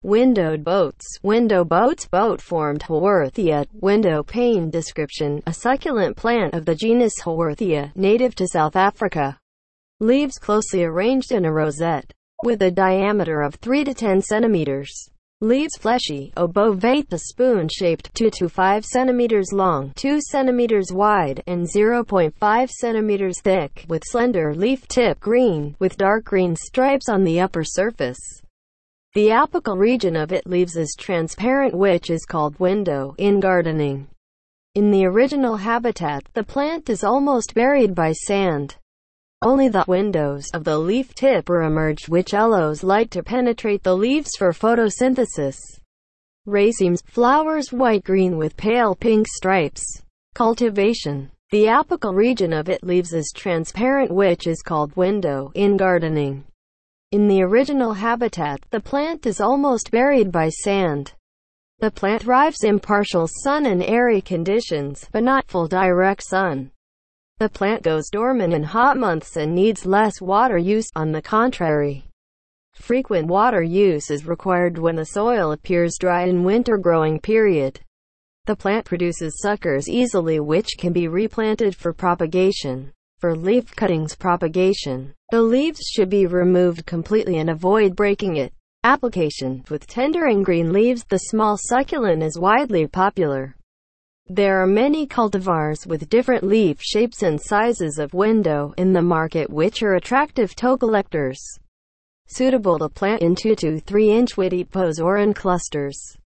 Windowed boats. Window boats. Boat formed Haworthia. Window pane. Description: a succulent plant of the genus Haworthia, native to South Africa. Leaves closely arranged in a rosette, with a diameter of 3 to 10 centimeters. Leaves fleshy, obovate, spoon-shaped, 2 to 5 centimeters long, 2 centimeters wide, and 0.5 centimeters thick, with slender leaf tip, green, with dark green stripes on the upper surface. The apical region of its leaves is transparent, which is called window in gardening. In the original habitat, the plant is almost buried by sand. Only the windows of the leaf tip are emerged, which allows light to penetrate the leaves for photosynthesis. Racemes. Flowers white-green with pale pink stripes. Cultivation. The apical region of its leaves is transparent, which is called window in gardening. In the original habitat, the plant is almost buried by sand. The plant thrives in partial sun and airy conditions, but not full direct sun. The plant goes dormant in hot months and needs less water use. On the contrary, frequent water use is required when the soil appears dry in winter growing period. The plant produces suckers easily, which can be replanted for propagation. For leaf cuttings propagation, the leaves should be removed completely and avoid breaking it. Application: with tender and green leaves, the small succulent is widely popular. There are many cultivars with different leaf shapes and sizes of window in the market, which are attractive to collectors. Suitable to plant in 2 to 3 inch width pots or in clusters.